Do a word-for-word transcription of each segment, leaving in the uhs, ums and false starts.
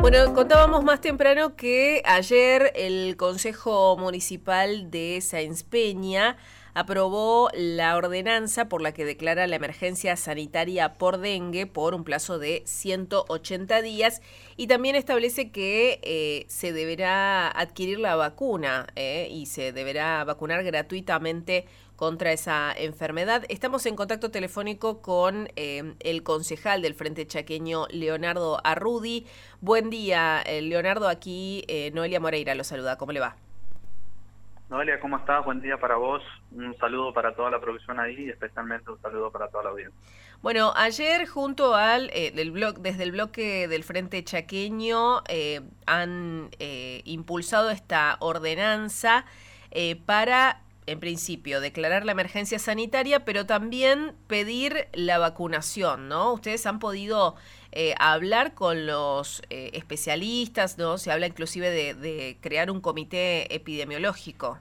Bueno, contábamos más temprano que ayer el Consejo Municipal de Sáenz Peña aprobó la ordenanza por la que declara la emergencia sanitaria por dengue por un plazo de ciento ochenta días y también establece que eh, se deberá adquirir la vacuna eh, y se deberá vacunar gratuitamente contra esa enfermedad. Estamos en contacto telefónico con eh, el concejal del Frente Chaqueño, Leonardo Arrudi. Buen día, eh, Leonardo, aquí eh, Noelia Moreira lo saluda. ¿Cómo le va? Noelia, ¿cómo estás? Buen día para vos. Un saludo para toda la producción ahí y especialmente un saludo para toda la audiencia. Bueno, ayer junto al eh, del blog, desde el bloque del Frente Chaqueño eh, han eh, impulsado esta ordenanza eh, para, en principio, declarar la emergencia sanitaria, pero también pedir la vacunación, ¿no? Ustedes han podido eh, hablar con los eh, especialistas, ¿no? Se habla inclusive de, de crear un comité epidemiológico.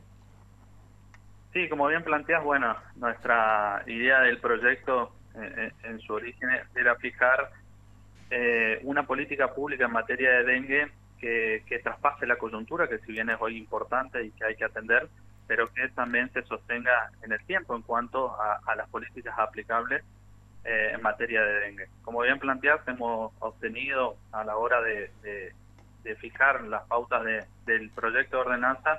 Sí, como bien planteas, bueno, nuestra idea del proyecto eh, en su origen era aplicar eh, una política pública en materia de dengue que, que traspase la coyuntura, que si bien es hoy importante y que hay que atender, pero que también se sostenga en el tiempo en cuanto a, a las políticas aplicables eh, en materia de dengue. Como bien planteas, hemos obtenido a la hora de, de, de fijar las pautas de, del proyecto de ordenanza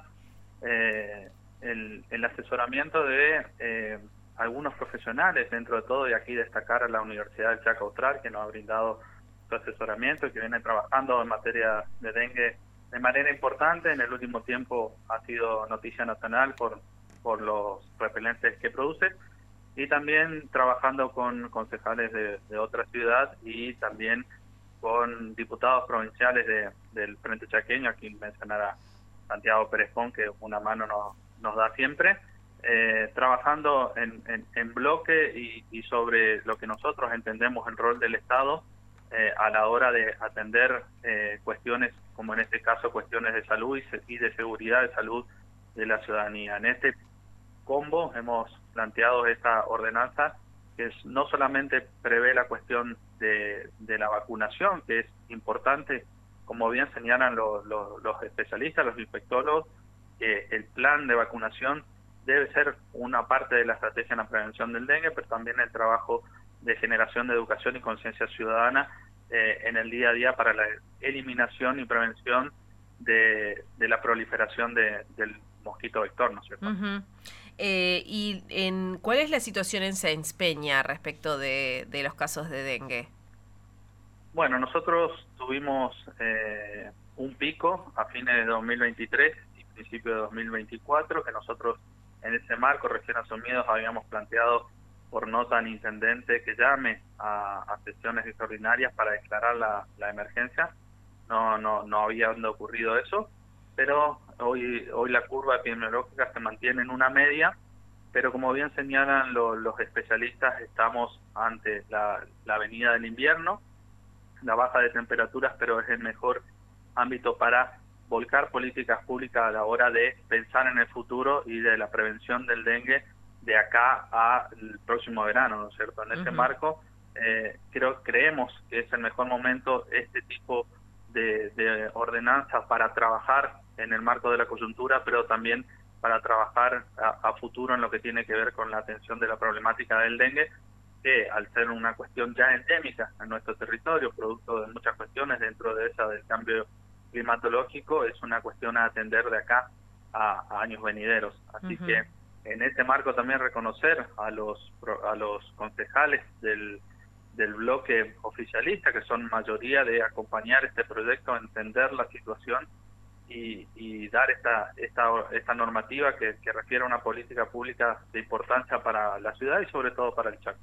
eh, el, el asesoramiento de eh, algunos profesionales, dentro de todo, y aquí destacar a la Universidad del Chaco Austral, que nos ha brindado su asesoramiento y que viene trabajando en materia de dengue de manera importante. En el último tiempo ha sido noticia nacional por, por los repelentes que produce, y también trabajando con concejales de, de otra ciudad y también con diputados provinciales de, del Frente Chaqueño, aquí mencionar a Santiago Perejón, que una mano nos, nos da siempre, eh, trabajando en, en, en bloque y, y sobre lo que nosotros entendemos el rol del Estado eh, a la hora de atender eh, cuestiones, como en este caso cuestiones de salud y, y de seguridad de salud de la ciudadanía. En este combo hemos planteado esta ordenanza que es, no solamente prevé la cuestión de, de la vacunación, que es importante, como bien señalan los, los, los especialistas, los infectólogos, que el plan de vacunación debe ser una parte de la estrategia en la prevención del dengue, pero también el trabajo de generación de educación y conciencia ciudadana eh, en el día a día para la eliminación y prevención de, de la proliferación de, del mosquito vector, ¿no es cierto? Uh-huh. Eh, ¿Y en cuál es la situación en Sáenz Peña respecto de, de los casos de dengue? Bueno, nosotros tuvimos eh, un pico a fines de dos mil veintitrés y principio de dos mil veinticuatro, que nosotros en ese marco recién asumidos habíamos planteado por nota al intendente que llame a, a sesiones extraordinarias para declarar la, la emergencia. No, no, no había ocurrido eso, pero hoy, hoy la curva epidemiológica se mantiene en una media, pero como bien señalan lo, los especialistas, estamos ante la, la venida del invierno, la baja de temperaturas, pero es el mejor ámbito para volcar políticas públicas a la hora de pensar en el futuro y de la prevención del dengue de acá al próximo verano, ¿no es cierto? En ese Uh-huh. marco, eh, creo, creemos que es el mejor momento este tipo de, de ordenanzas para trabajar en el marco de la coyuntura, pero también para trabajar a, a futuro en lo que tiene que ver con la atención de la problemática del dengue, que al ser una cuestión ya endémica en nuestro territorio, producto de muchas cuestiones dentro de esa del cambio climatológico, es una cuestión a atender de acá a, a años venideros. Así Uh-huh. que en ese marco también reconocer a los a los concejales del, del bloque oficialista, que son mayoría, de acompañar este proyecto, entender la situación y, y dar esta, esta, esta normativa que, que refiere a una política pública de importancia para la ciudad y sobre todo para el Chaco.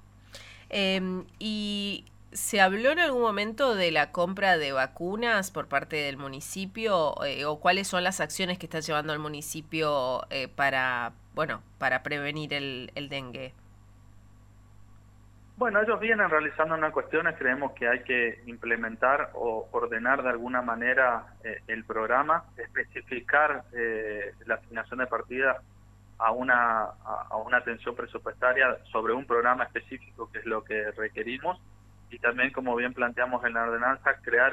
Eh, ¿Y se habló en algún momento de la compra de vacunas por parte del municipio eh, o cuáles son las acciones que está llevando el municipio eh, para, bueno, para prevenir el, el dengue? Bueno, ellos vienen realizando unas cuestiones, creemos que hay que implementar o ordenar de alguna manera eh, el programa, especificar eh, la asignación de partidas a una, a, a una atención presupuestaria sobre un programa específico, que es lo que requerimos, y también, como bien planteamos en la ordenanza, crear un, un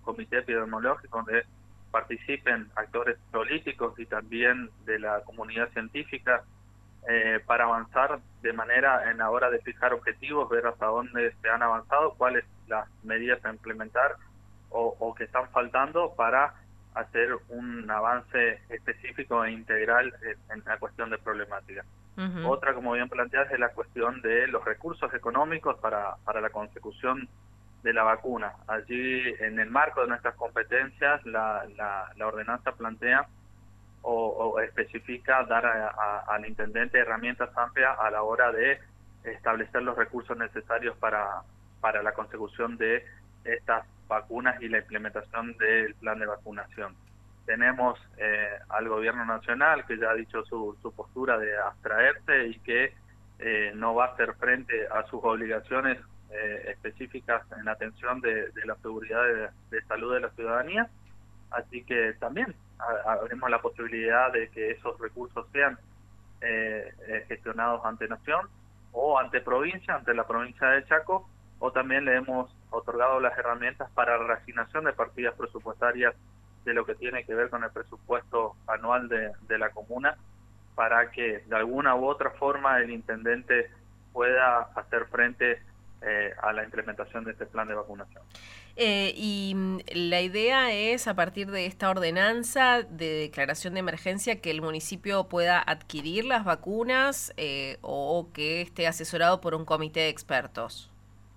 comité epidemiológico donde participen actores políticos y también de la comunidad científica eh, para avanzar de manera en la hora de fijar objetivos, ver hasta dónde se han avanzado, cuáles las medidas a implementar o, o que están faltando para hacer un avance específico e integral en la cuestión de problemática. Uh-huh. Otra, como bien planteas, es la cuestión de los recursos económicos para, para la consecución de la vacuna. Allí, en el marco de nuestras competencias, la, la, la ordenanza plantea o, o especifica dar a, a, al intendente herramientas amplias a la hora de establecer los recursos necesarios para, para la consecución de estas vacunas y la implementación del plan de vacunación. Tenemos eh, al gobierno nacional que ya ha dicho su, su postura de abstraerse y que eh, no va a hacer frente a sus obligaciones eh, específicas en atención de, de la seguridad de, de salud de la ciudadanía. Así que también abrimos la posibilidad de que esos recursos sean eh, eh, gestionados ante Nación o ante provincia, ante la provincia de Chaco, o también le hemos otorgado las herramientas para la reasignación de partidas presupuestarias de lo que tiene que ver con el presupuesto anual de, de la comuna, para que de alguna u otra forma el intendente pueda hacer frente eh, a la implementación de este plan de vacunación. Eh, y la idea es, a partir de esta ordenanza de declaración de emergencia, que el municipio pueda adquirir las vacunas eh, o que esté asesorado por un comité de expertos.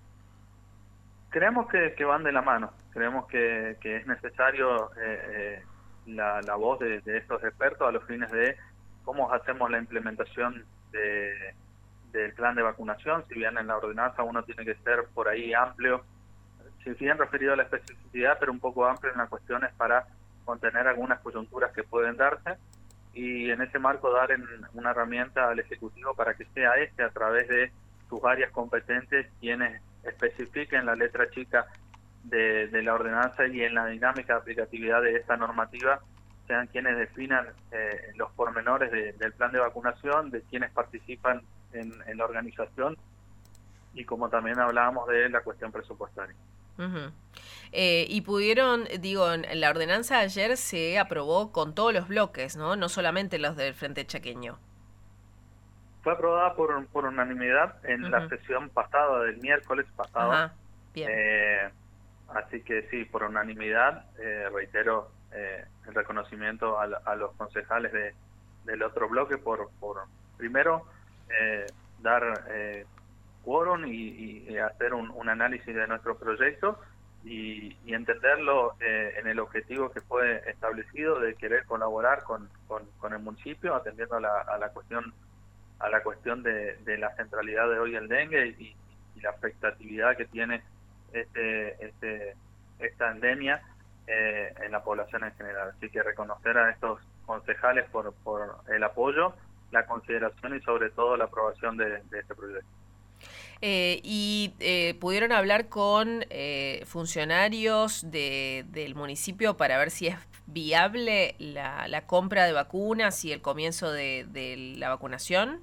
Creemos que, que van de la mano, creemos que, que es necesario eh, eh, la, la voz de, de estos expertos a los fines de cómo hacemos la implementación de, del plan de vacunación. Si bien en la ordenanza uno tiene que ser por ahí amplio, si bien referido a la especificidad, pero un poco amplio en las cuestiones para contener algunas coyunturas que pueden darse, y en ese marco dar en una herramienta al Ejecutivo para que sea este, a través de sus áreas competentes, quienes especifiquen la letra chica de, de la ordenanza y en la dinámica de aplicatividad de esta normativa, sean quienes definan eh, los pormenores de, del plan de vacunación, de quienes participan en, en la organización, y como también hablábamos de la cuestión presupuestaria. Uh-huh. Eh, y pudieron, digo, en la ordenanza de ayer se aprobó con todos los bloques, ¿no? No solamente los del Frente Chaqueño. Fue aprobada por, por unanimidad en uh-huh. la sesión pasada, del miércoles pasado. Ajá. Bien. Eh, así que sí, por unanimidad, eh, reitero eh, el reconocimiento a, a los concejales de, del otro bloque por, por primero, eh, dar eh, quórum y, y hacer un, un análisis de nuestro proyecto y, y entenderlo eh, en el objetivo que fue establecido de querer colaborar con, con, con el municipio, atendiendo a la, a la cuestión a la cuestión de, de la centralidad de hoy el dengue y, y la afectatividad que tiene este, este esta endemia eh, en la población en general. Así que reconocer a estos concejales por, por el apoyo, la consideración y sobre todo la aprobación de, de este proyecto. Eh, y eh, pudieron hablar con eh, funcionarios de, del municipio para ver si es viable la, la compra de vacunas y el comienzo de, de la vacunación.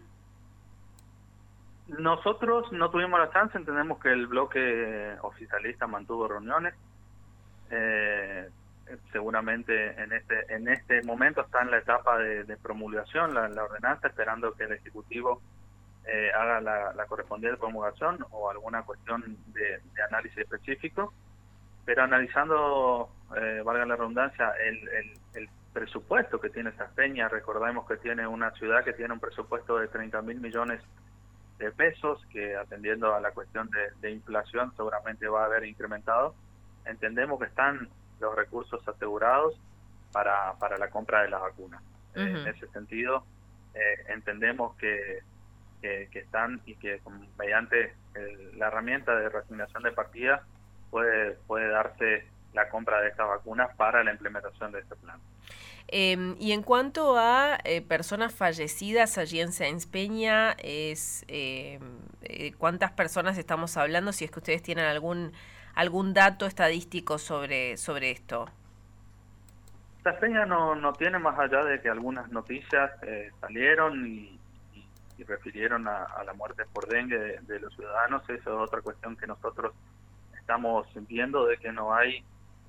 Nosotros no tuvimos la chance, entendemos que el bloque oficialista mantuvo reuniones. Eh, seguramente en este en este momento está en la etapa de, de promulgación la, la ordenanza, esperando que el Ejecutivo Eh, haga la, la correspondiente promulgación o alguna cuestión de, de análisis específico, pero analizando, eh, valga la redundancia, el, el, el presupuesto que tiene Saspeña. Recordemos que tiene una ciudad que tiene un presupuesto de treinta mil millones de pesos, que atendiendo a la cuestión de, de inflación seguramente va a haber incrementado. Entendemos que están los recursos asegurados para, para la compra de las vacunas. Uh-huh. eh, en ese sentido, eh, entendemos que Que, que están y que mediante el, la herramienta de reasignación de partidas puede, puede darse la compra de estas vacunas para la implementación de este plan. Eh, y en cuanto a eh, personas fallecidas allí en Sáenz Peña, es, eh, eh, ¿cuántas personas estamos hablando? Si es que ustedes tienen algún algún dato estadístico sobre, sobre esto. Sáenz Peña no, no tiene, más allá de que algunas noticias eh, salieron y y refirieron a, a la muerte por dengue de, de los ciudadanos. Eso es otra cuestión que nosotros estamos viendo, de que no hay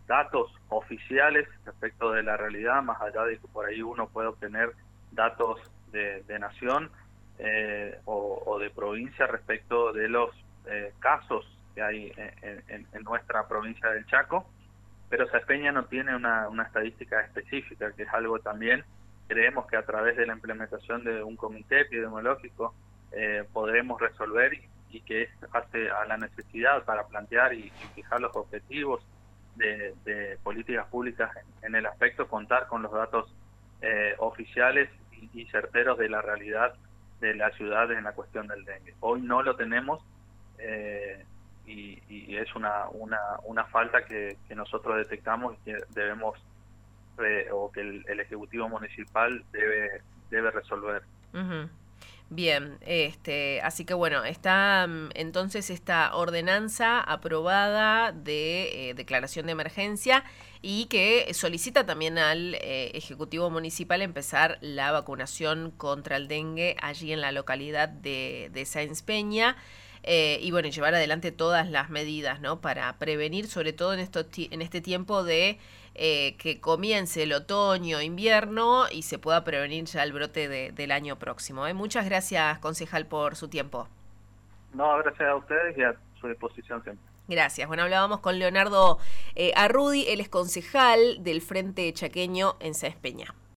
datos oficiales respecto de la realidad, más allá de que por ahí uno puede obtener datos de, de nación eh, o, o de provincia respecto de los eh, casos que hay en, en, en nuestra provincia del Chaco, pero Saespeña no tiene una, una estadística específica, que es algo también, creemos que a través de la implementación de un comité epidemiológico eh, podremos resolver y, y que es hace a la necesidad para plantear y, y fijar los objetivos de, de políticas públicas en, en el aspecto contar con los datos eh, oficiales y, y certeros de la realidad de las ciudades en la cuestión del dengue. Hoy no lo tenemos eh, y, y es una, una, una falta que, que nosotros detectamos y que debemos eh, o que el, el Ejecutivo Municipal debe, debe resolver. Uh-huh. Bien, este, así que bueno, está entonces esta ordenanza aprobada de eh, declaración de emergencia y que solicita también al eh, Ejecutivo Municipal empezar la vacunación contra el dengue allí en la localidad de, de Sáenz Peña. Eh, y bueno, llevar adelante todas las medidas, ¿no? Para prevenir, sobre todo en, esto, en este tiempo de eh, que comience el otoño, invierno y se pueda prevenir ya el brote de, del año próximo. ¿eh? Muchas gracias, concejal, por su tiempo. No, gracias a ustedes y a su disposición siempre. Gracias. Bueno, hablábamos con Leonardo eh, Arrudi, él es concejal del Frente Chaqueño en Sáenz Peña.